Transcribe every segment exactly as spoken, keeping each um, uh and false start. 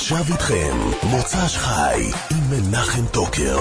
ועכשיו איתכם, מוצ"ש חי עם מנחם טוקר.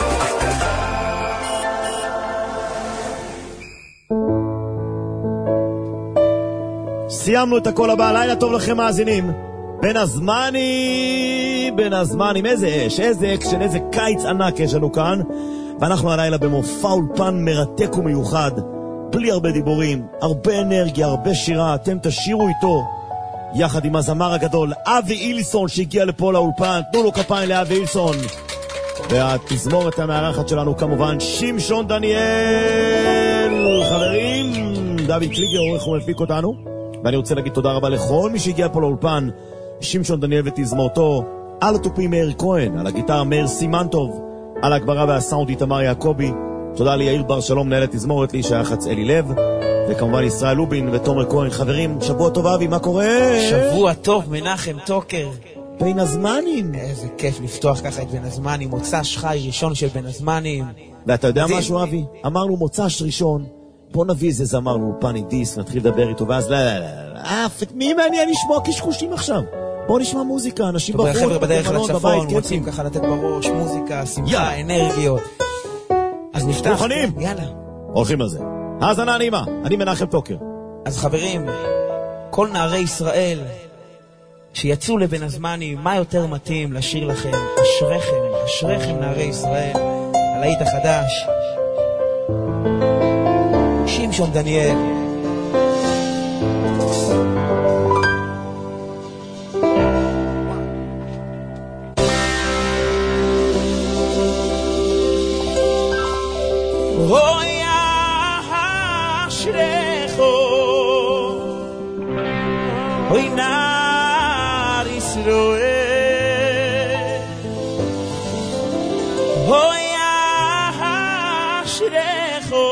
סיימנו את הכל הבא, לילה טוב לכם מאזינים. בין הזמנים, בין הזמנים, איזה אש, איזה אקשן, איזה קיץ ענק יש לנו כאן. ואנחנו הלילה במופע אולפן מרתק ומיוחד, בלי הרבה דיבורים, הרבה אנרגיה, הרבה שירה. אתם תשירו איתו יחד עם הזמר הגדול אבי אילסון שהגיע לפה לאולפן. תנו לו כפיים לאבי אילסון. והתזמורת המארחת שלנו כמובן שמשון דניאל. חברים, דוד קליגר עורך ומפיק אותנו, ואני רוצה להגיד תודה רבה לכל מי שהגיע פה לאולפן. שמשון דניאל ותזמורתו, על התופים מאיר כהן, על הגיטרה מאיר סימנטוב, על ההגברה והסאונד איתמר יעקבי. תודה ליאיר בר שלום מנהלת תזמורת, לי שייחץ אלי לב, וכמובן ישראל לובין ותומר כהן. חברים, שבוע טוב אבי, מה קורה? שבוע טוב מנחם טוקר. בין הזמנים. איזה כיף לפתוח ככה את בין הזמנים, מוצ"ש חי ראשון של בין הזמנים. ואתה יודע משהו אבי? אמרנו מוצ"ש ראשון, בוא נביא איזה זמר לאולפן עם דיס, נתחיל לדבר איתו, ואז לא, לא, לא, אף, מי מעניין לשמוע קשקושים עכשיו? בואו נשמע מוזיקה, אנשים בחוץ, חבר'ה בדרך לצפון, רוצים ככה לתת בראש, מוזיקה, שמחה, אנרגיות. אז נפתח. מוכנים? יאללה. הולכים על זה. האזנה נעימה, אני מנחם טוקר. אז חברים, כל נערי ישראל שיצאו לבין הזמנים, מה יותר מתאים לשיר לכם? אשריכם, אשריכם נערי ישראל, הלהיט החדש. שמשון דניאל. אוי אשריכו, אוי נער ישראל, אוי אשריכו,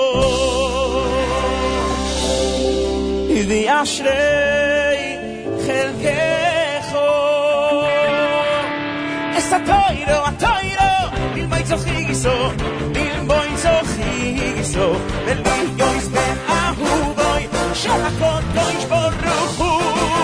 אידי אשרי חלקךו, אס התוירו, התוירו, ללמוי צוחי גיסו, ללמוי צוחי גיסו, ולהיויס בן אהובוי, של הקודש ברוך הוא.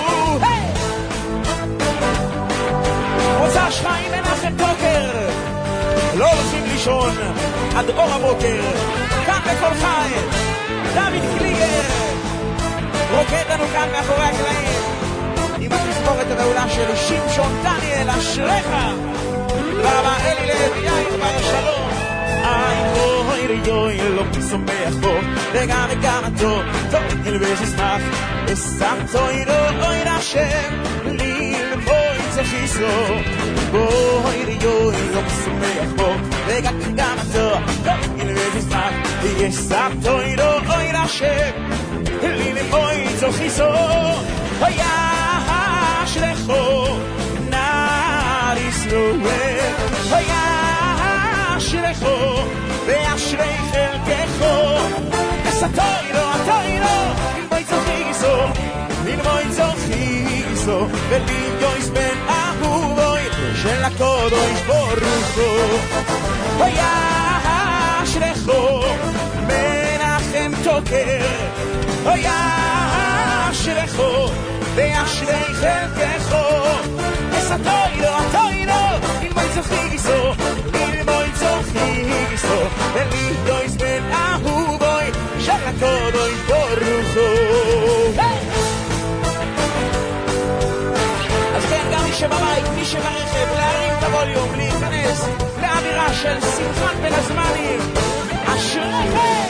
מוצ"ש חי מנחם טוקר, לא הולכים לישון עד אור הבוקר, כאן בכל חי, דוד קליגר, רוקד לנו כאן מאחורי הקלעים, עם התזמורת הרעולה של שמשון דניאל, אשריך. רבה אלי לב, יאיר בר שלום. איי אוי ריוי לא משמח בו, וגם וגם הטוב, טוב ילבש ישמח, ושמתו ידו אוי לשם, לי לבוי צחיסו. אוי ריוי לא משמח בו, וגם וגם הטוב, טוב ילבש ישמח, ושמתו ידו אוי לשם, לי לבוי צחיסו. אוי אשריכו נער ישראל, אוי אשריכו ואשרי חלקךו, אס התוירו, התוירו, ללמוי צוחי גיסו, ללמוי צוחי גיסו, ולהיויס בן אהובוי, של הקודש ברוך הוא. אוי אשריכו מנחם טוקר, אוי אשריכו ואשרי חלקךו, אס התוירו, התוירו, ללמוי צוחי גיסו, ללמוי צוחי גיסו, ולהיויס בן אהובוי, של הקודש ברוך הוא. אז כן, גם מי שבבית, מי שברכב, להרים את הווליום, להיכנס לאווירה של שמחת בין הזמנים. אשריכם.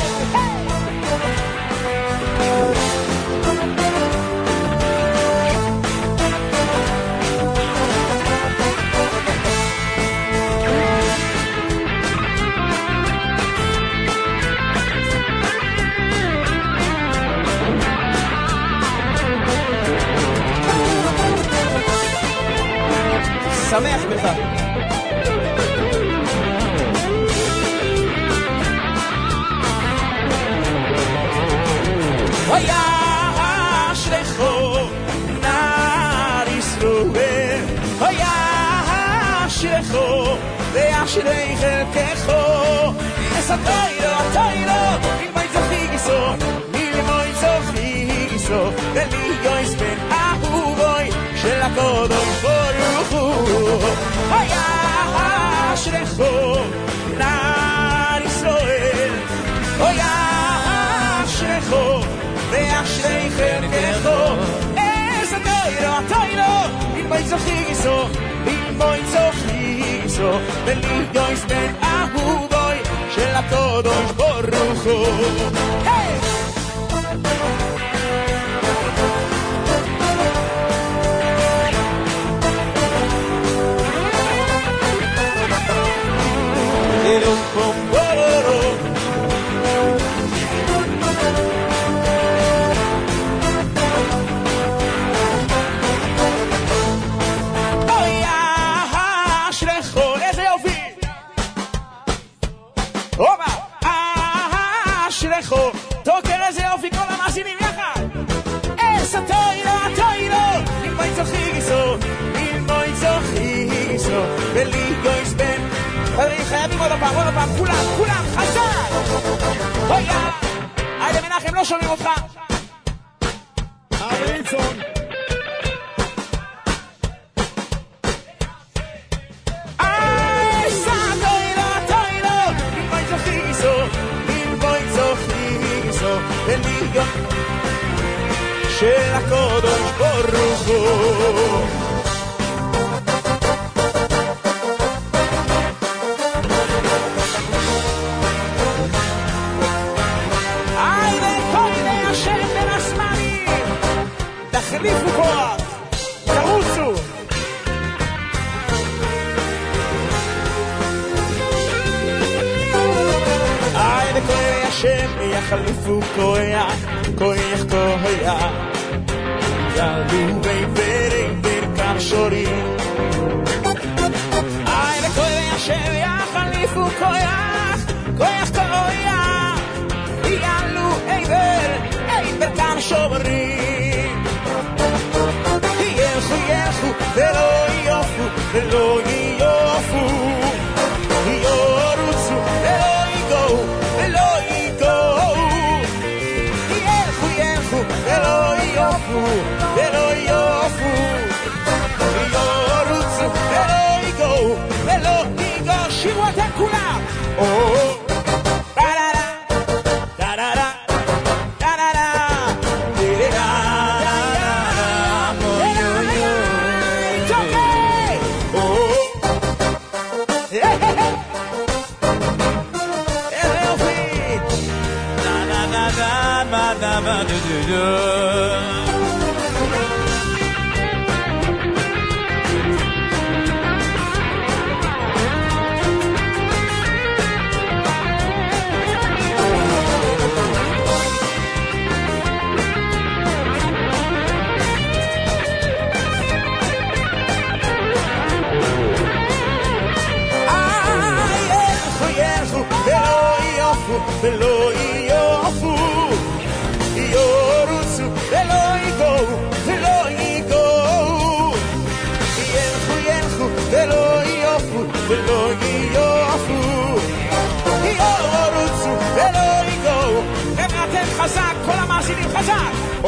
שמח בך. אוי אשריכו נער ישראל, אוי אשריכו ואשרי חלקךו, אס התוירו, התוירו, ללמוי צוחי גיסו, ללמוי צוחי גיסו, ולהיויס בן אהובוי, של הקודש ברוך הוא. היה אשריכו נער ישראל היה אשריכו ואשרי חלקכו איזה תוירו תוירו מלמוי זוכיגיסו מלמוי זוכיגיסו ולהיויס בן אהובוי של הקודש ברוך הוא היי חייבים עוד הפעם, עוד הפעם, כולם, כולם, חזק! הויה! היידה מנחם, לא שומעים אותך! אריצון! אייסה, תוירו, תוירו! מלבוי זוכיסו, מלבוי זוכיסו, וליגו של הקודש ברוך הוא תחליפו כוח, תרוצו איי וכוי השם יחליפו כוח, כוח כוח יעלו בעבר עבר כשורים איי וכוי השם יחליפו כוח, כוח כוח יעלו עבר עבר כשורים ילכו ילכו ולא יופו ולא יופו יורוצו ולא ייגו ולא ייגו ילכו ילכו ולא יופו ולא יופו יורוצו ולא ייגו ולא ייגו שירו אתם כולם ולא יופו יורוצו ולא ייגו ולא ייגו ילכו ילכו ולא יופו ולא יופו יורוצו ולא ייגו חבר'ה אתם חזק כל המאזינים חזק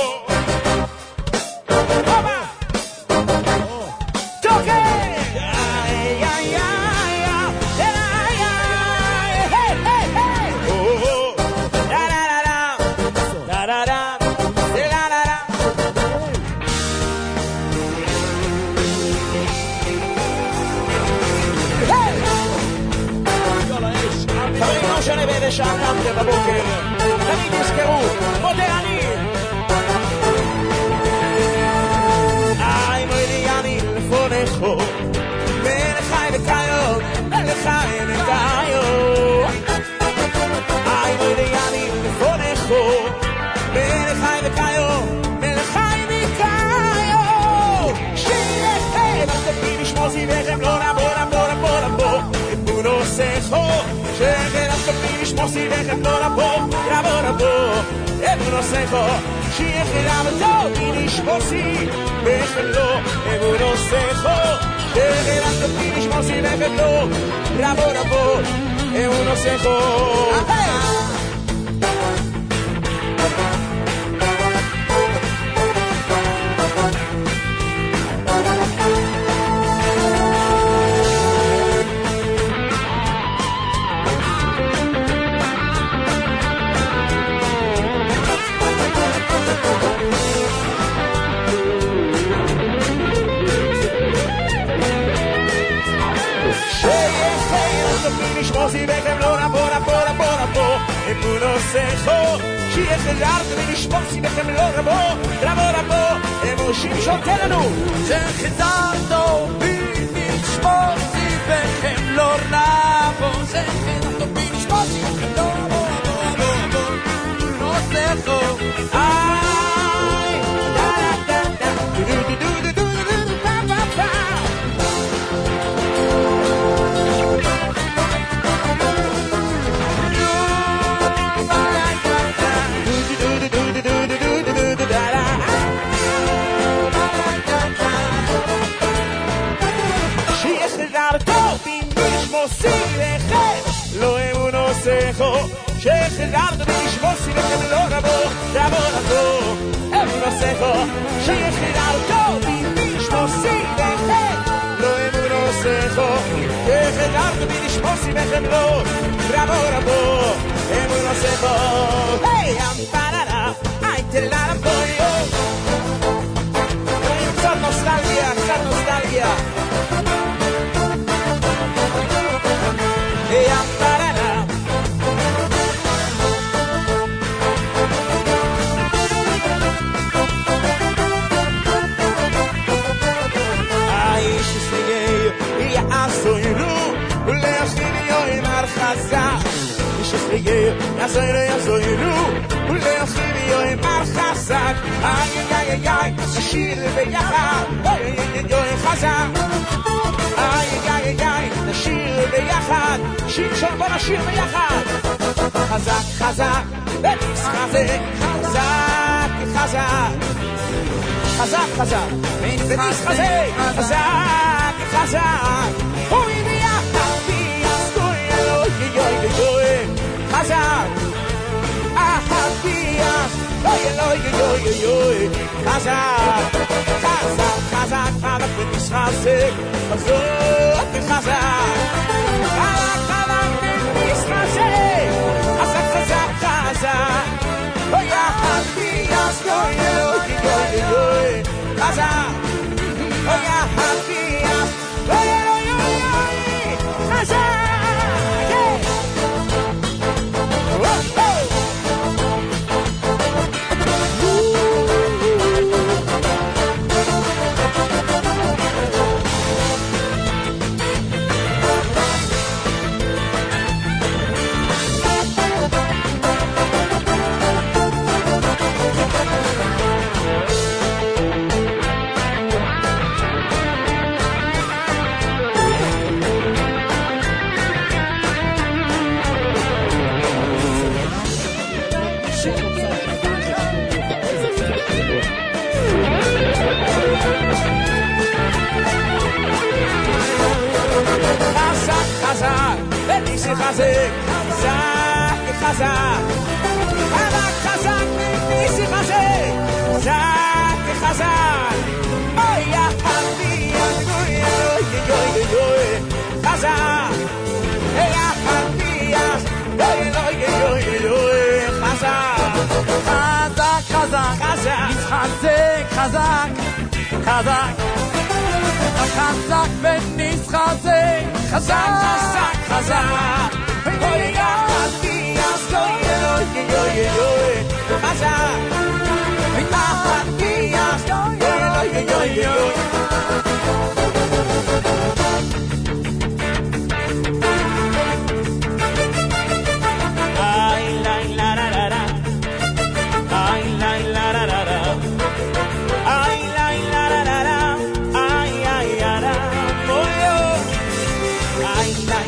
שעקמתם בבוקר תמיד תזכרו מודה אני איי מוידי אני לפונכו ולחי וקאיו ולחי וקאיו איי מוידי אני לפונכו ולחי וקאיו ולחי וקאיו שיהיה תפי משמוזי וכם לא נבוא נבוא נבוא נבוא אמונו סכו שכן תפי משמוזי וכם לא נבוא נבוא נבוא אמונו סכו שיהיה חלמתו מנשמוסי וכם לא אמונו סכו שכן תפי משמוזי וכם לא נבוא נבוא אמונו סכו שיחזרת ונשמור סימכם לא רבו, רבו רבו, אמושים שוטרנו. שחזרת ונשמור סימכם לא רבו, שחזרת ונשמור סימכם לא רבו, רבו רבו, נוסחו. איי, דה דה דה, דו דו דו דו דו דו דו פה פה פה. לא אמונו סכו שחזרת ונשמוסי לכם לא רבו רבו רבו אמונו סכו שחזרת ונשמוסי לכם לא אמונו סכו שחזרת ונשמוסי לכם לא רבו רבו אמונו סכו היי אמפררה היי תללה בויו קצת נוסטלגיה קצת נוסטלגיה Hey, I'm ba-da-da. האיש הסליגי יעשו ירו ולהכין יום הרחזה איש הסליגי יעשו ירו יעשו ירו ולהכין יום הרחזה איי איי איי איי נשיר ביחד איי איי איי יום חזק איי איי איי איי נשיר ביחד שיר שור בוא נשיר ביחד חזק חזק ונשחזק חזק חזק חזק חזק ונשחזק חזק חזק אוי ביחד ביחד אלוהי יוי יוי חזק אחת ביחד אוי אלוהי יוי יוי חזק חזק חזק חזק ונשחזק חזק חזק חזק חזק ונשחזק חזק חזק חזק אוי אחת ביחד אוי אלוהי יוי יוי חזק אוי אחת ביחד אוי אלוהי יוי חזק חזק, חזק, חזק חזק, חזק, ניסי חזק חזק, חזק אוי יחדי, אוי אוי אוי אוי חזק יחדי, אוי אוי אוי אוי חזק חזק, חזק, חזק נסחזק, חזק חזק חזק ונסחזק חזק, חזק, חזק אוי יחדי, אוי אוי אוי אוי חזק יחדי, אוי אוי אוי אוי la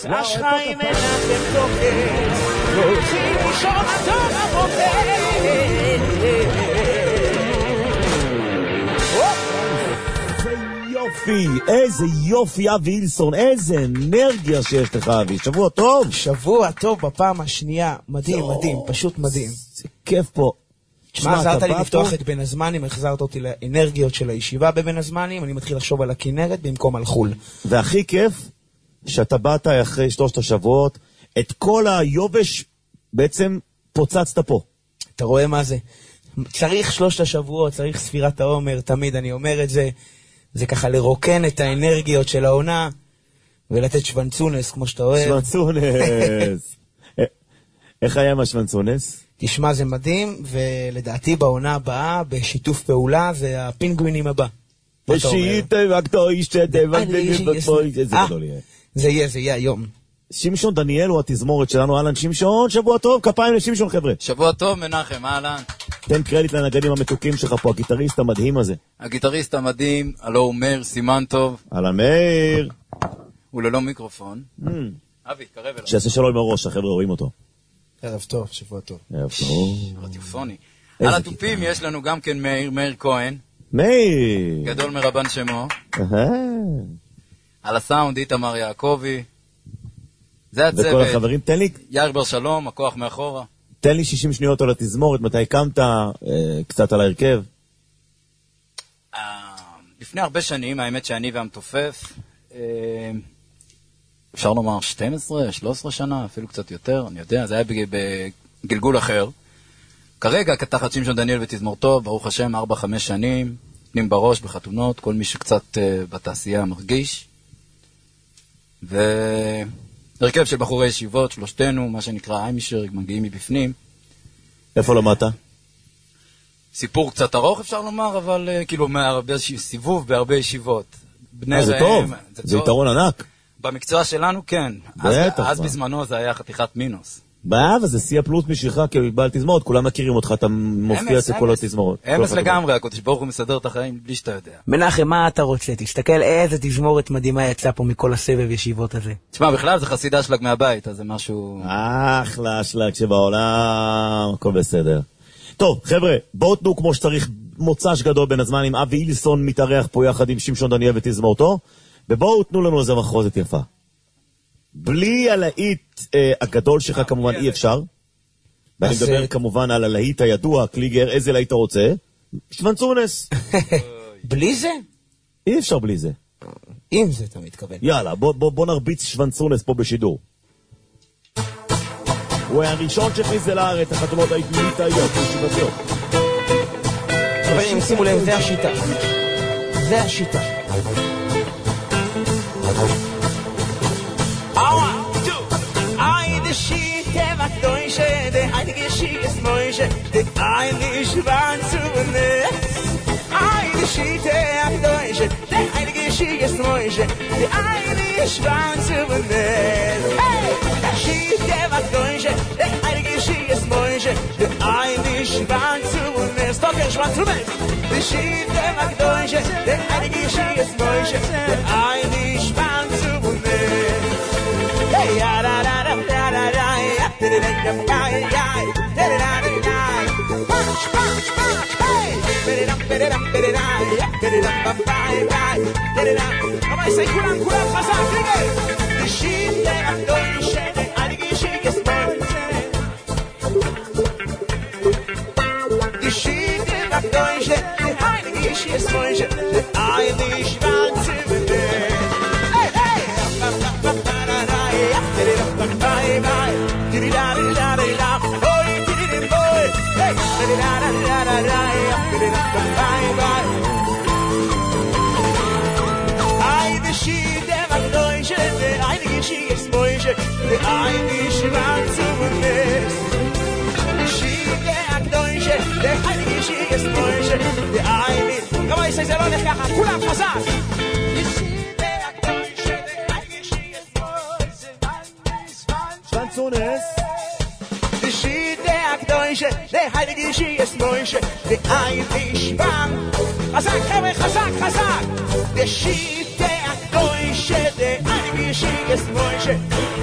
מוצ"ש חי מנחם תוקר, הולכים לישון עד אור הבוקר. יופי, איזה יופי אבי אילסון, איזה אנרגיה שיש לך אבי, שבוע טוב. שבוע טוב בפעם השנייה, מדהים, מדהים, פשוט מדהים. זה כיף פה. תשמע, עזרת לי לפתוח את בין הזמנים, החזרת אותי לאנרגיות של הישיבה בבין הזמנים, אני מתחיל לחשוב על הכינרת במקום על חול. והכי כיף, שאתה באת אחרי שלושת השבועות, את כל היובש בעצם פוצצת פה. אתה רואה מה זה? צריך שלושת השבועות, צריך ספירת העומר, תמיד אני אומר את זה, זה ככה לרוקן את האנרגיות של העונה, ולתת שוונצונס, כמו שאתה אוהב. שוונצונס. איך היה עם השוונצונס? תשמע, זה מדהים, ולדעתי בעונה הבאה, בשיתוף פעולה, זה הפינגווינים הבא. ושיטה וקטו ישתה וקטו איזה גדול יהיה. זה יהיה, זה יהיה היום. שמשון דניאל הוא התזמורת שלנו. אהלן שמשון, שבוע טוב, כפיים לשמשון חבר'ה. שבוע טוב מנחם, אהלן. תן קרדיט לנגנים המתוקים שלך פה, הגיטריסט המדהים הזה. הגיטריסט המדהים, הלו הוא מאיר סימן טוב. אהלן מאיר. הוא ללא מיקרופון. אבי, קרב אליו. שיעשה שלום בראש, החבר'ה רואים אותו. ערב טוב, שבוע טוב. ערב טוב. רדיופוני. על התופים יש לנו גם כן מאיר, מאיר כהן. מאיר. גדול מרבן שמו. על הסאונד איתמר יעקבי. זה הצוות. וכל החברים, תן לי... יאיר בר שלום, הכוח מאחורה. תן לי שישים שניות על התזמורת, מתי קמת, קצת על ההרכב. לפני הרבה שנים, האמת שאני והמתופף, אפשר לומר שתים עשרה, שלוש עשרה שנה, אפילו קצת יותר, אני יודע, זה היה בגלגול אחר. כרגע, כתחת שמשון דניאל ותזמורתו, ברוך השם, ארבע חמש שנים, נותנים בראש בחתונות, כל מי שקצת בתעשייה מרגיש. והרכב של בחורי ישיבות, שלושתנו, מה שנקרא איימישר, מגיעים מבפנים. איפה למדת? סיפור קצת ארוך אפשר לומר, אבל כאילו מהרבה סיבוב בהרבה ישיבות. אה, זה טוב, זה יתרון ענק. במקצוע שלנו כן. בטח. אז בזמנו זה היה חתיכת מינוס. באב, זה סי הפלוס בשבילך כבעל תזמורת, כולם מכירים אותך, אתה מופיע אצל כל התזמורות. אמס לגמרי, הקודש ברוך הוא מסדר את החיים בלי שאתה יודע. מנחם, מה אתה רוצה? תסתכל איזה תזמורת מדהימה יצא פה מכל הסבב ישיבות הזה. תשמע, בכלל זה חסידה שלג מהבית, אז זה משהו... אחלה שלג שבעולם, הכל בסדר. טוב, חבר'ה, בואו תנו כמו שצריך מוצ"ש גדול בין הזמן עם אבי אילסון מתארח פה יחד עם שמשון דניאל ותזמורתו, ובואו תנו לנו איזה מחרוזת יפה. בלי הלהיט אה, הגדול שלך כמובן אי אפשר. ואני מדבר כמובן על הלהיט הידוע, קליגר, איזה להיט אתה רוצה? שוונצונס. בלי זה? אי אפשר בלי זה. אם זה אתה מתכוון. יאללה, בוא, בוא, בוא נרביץ שוונצונס פה בשידור. הוא היה הראשון שהכניס זה לארץ, החתונות הישיבתיות, הישיבתיות. חברים, שימו לב, זה השיטה. זה השיטה. Die Schiete macht Deutsche, der heilige Schiet ist Mäusche, der eine Schwanz zu Netz. Die Schiete macht Deutsche, der heilige Schiet ist Mäusche, der eine Schwanz zu Netz. Der Schiete macht Deutsche, der heilige Schiet ist Mäusche, der eine Schwanz zu Netz. Doch der Schwanz zu Netz. Die Schiete macht Deutsche, der heilige Schiet ist Mäusche, der eine Schwanz zu Netz. Hey, ja, da, da, da, da, da, da, ja, da, da, da, da, ja, da, da, da, da, da, punch, punch, punch, hey, da, da, da, da, da, da, ja, da, da, da, da, da, da, da, aber ich sag, kulam, kulam, חזק, רגע, תשיב לעדוי שעליגי שיסמויזה, תשיב לעדוי שעליגי שיסמויזה, לעייני שוונצה ונד. זה לא הולך ככה, כולם חזק! שוונצונס! Die Schiede Akdeutsche, der heilige Schies Mäusche, der Eidisch Bang. Chazak, Cheme, Chazak, Chazak! Der Schiede Akdeutsche, שדה, אני גישי כסמוישה.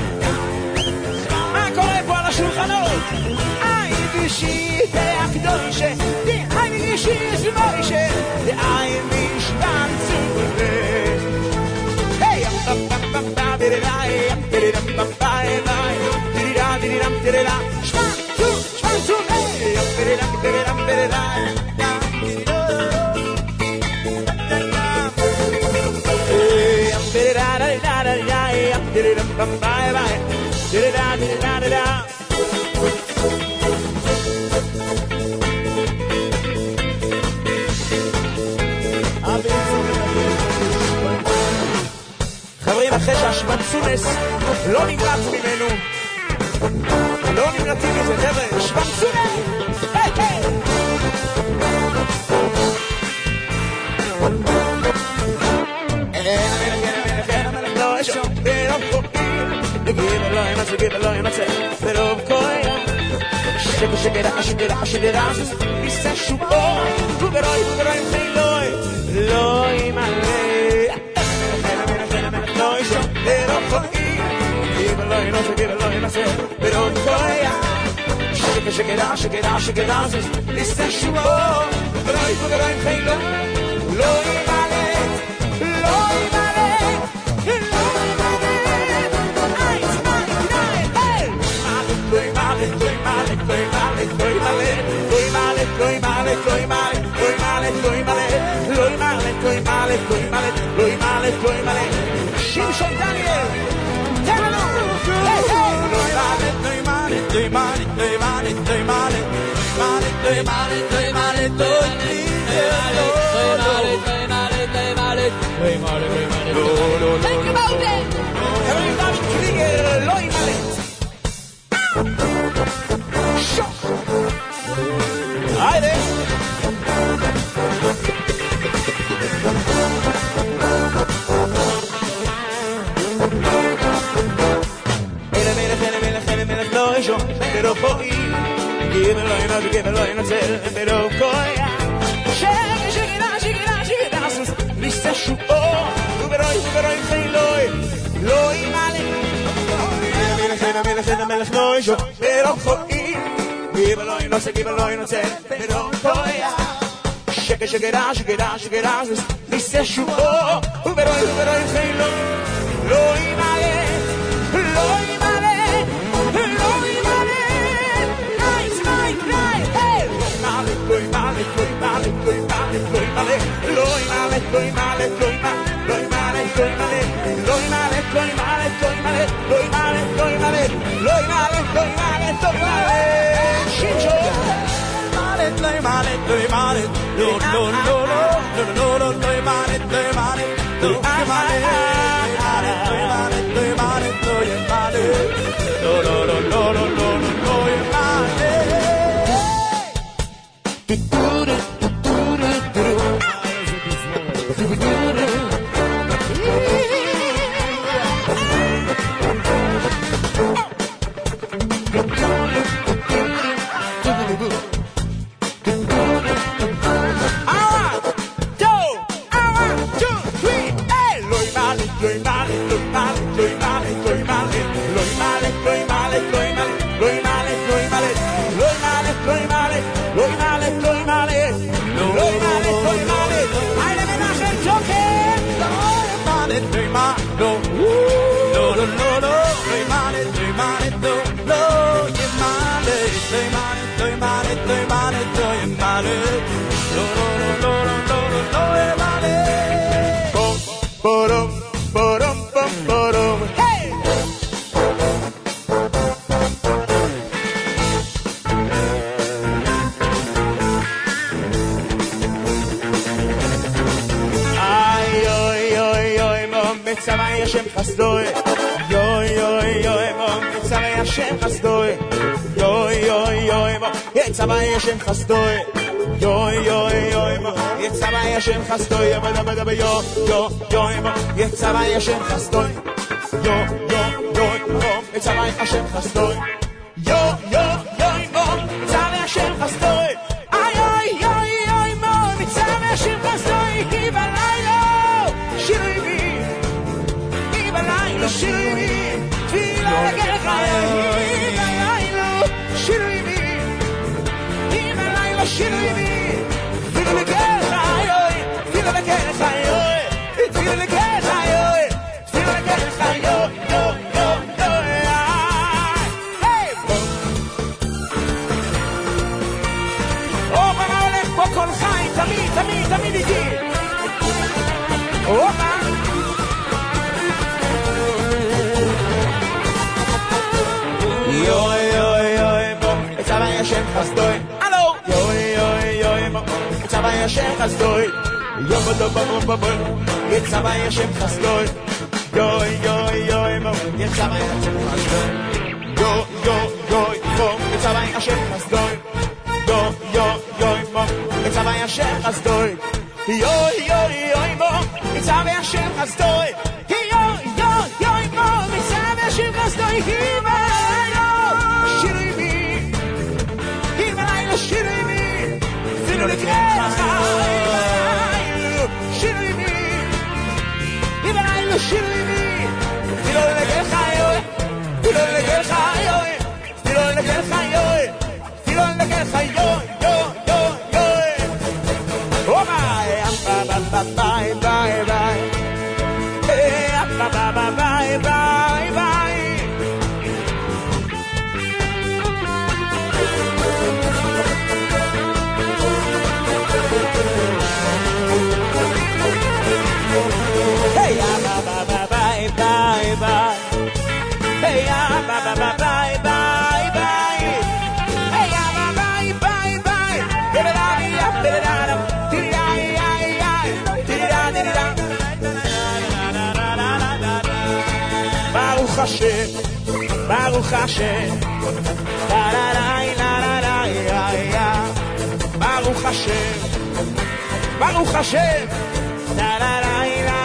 מה קורה פה על השולחנות? אני גישי הקדושה, אני גישי כסמוישה, אני משבן צובה. היי, אמ פם פם פם פם דיריראי, אמ דירירם פם פם פם דירירה דירירם דירירה. שבן צוב, שבן צוב, היי, אמ דירירם דירירם דיריראי. חברים, אחרי שהשבנצונס לא נמלט ממנו, לא נמלטים מזה, חבר'ה, שבנצונס! היי, היי! give alone, let's give alone, let's but of course shake shake it out, shake it out, shake it out. He says you oh, look at all, look at all, say loy, loy male. No, it's a bit of give alone, let's give alone, let's but of course shake shake it out, shake it out, shake it out. He says you oh, look at all, look at all, say loy, loy male, loy male. שמשון דניאל, תן לנו! דוד קליגר, לא ימלט! שוק! היידה! אלה מלך, אלה מלך, אלה מלך לא ראשון, ברוב פועי, גיבל לא ינוד, גיבל לא ינוצל, ברוב כויה. שגה, שגנה, שגנה, שגנה, סוס, ליסה שואו, וברוי, וברוי, חילוי, לא ימלך. אלה מלך, אלה מלך, אלה מלך לא ראשון, ברוב פועי, גיבל לא ינוצל, גיבל לא ינוצל, ברוב כויה. שגה, שגנה, שגנה, שגנה, סוס, ליסה שואו, וברוי, וברוי, חילוי, לא ימלך. לא ימלך, לא ימלך, נייס, נייס, נייס, היי! לא ימלך, לא ימלך, לא ימלך, לא ימלך, לא ימלך, לא ימלך, לא ימלך, לא ימלך, לא ימלך, לא ימלך, לא ימלך, לא ימלך, לא ימלך, לא ימלך, לא ימלך, לא ימלך, לא ימלך, שינשו! לא ימלך, לא ימלך, לא, לא, לא, לא, לא, לא, לא ימלך, לא ימלך, לא ימלך, no no no no no no no you're Hashem Chastoy, yo yo yo mo, yetzavay Hashem Chastoy, bada bada ba yo yo yo mo, yetzavay Hashem Chastoy, yo yo yo mo, yetzavay Hashem Chastoy, yo yo yo mo, yetzavay Hashem Chastoy, ay ay ay ay mo, yetzavay Hashem Chastoy, ki balaylo, shirui bi, תפילו לקרח יוי, תפילו לקרח יוי, יוי, יוי, יוי, היי, אופה מה הולך פה כל חי, תמיד, תמיד, תמיד איתי, אופה יוי, יוי, יוי, בוא, יצא וישם חסדוי, אלו, יוי, יוי, יוי, בוא, יצא וישם חסדוי, יום בדו בבו בבו, יצא וישם חסדוי, יוי, יוי, יוי, בוא, יצא וישם חסדוי, יוי, יוי, יוי, בוא, יצא וישם חסדוי, יוי, יוי, יוי, בוא, יצא וישם חסדוי, יוי, יוי, יוי, בוא, יצא וישם חסדוי, יוי, יוי, יוי, בוא, יצא וישם חסדוי, שירי אפילו לקרח שירי איבראילו שירי אפילו לקרח יוי אפילו לקרח יוי אפילו לקרח יוי אפילו לקרח יוי יוי יוי יוי oh my bye bye bye bye bye hey bye bye bye bye bye Hey ya ba ba ba bye bye bye Hey ya ba ba ba bye bye bye Hey ya ba bye bye bye Did it on ya did it on did it on ya ya did it on did it on Baruch Hashem Baruch Hashem la la la la la ya ya Baruch Hashem Baruch Hashem la la la la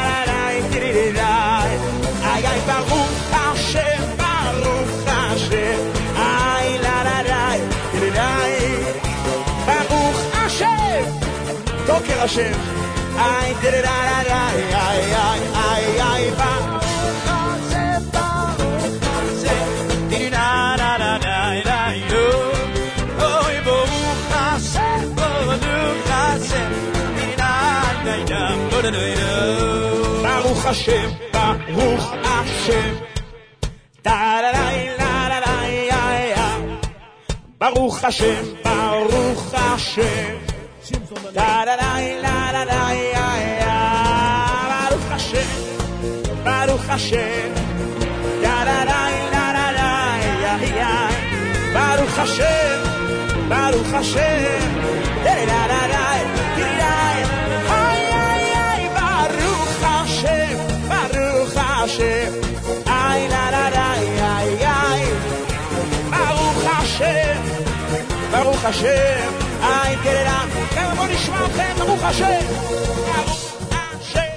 ay ay Baruch Hashem Baruch Hashem ay la la la Baruch Hashem Toker Hashem ay la la la ay ay ay ay Baruch Hashem Baruch Hashem la la la la oh Baruch Hashem Baruch Hashem la la la Baruch Hashem, Baruch Hashem, da la la la la la ya ya. Baruch Hashem, Baruch Hashem, da la la la la la ya ya. Baruch Hashem, Baruch Hashem, da la la la la la ya ya. Baruch Hashem, Baruch Hashem, da la la la ya ya. Hashem, ay la la la ay ay Baruch Hashem, Baruch Hashem, ay תראה, כמה בוא נשמע אתכם, ברוך השם, ברוך השם.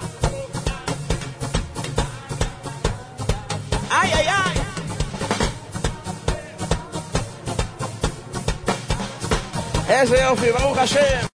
איי איי איי איזה יופי, ברוך השם.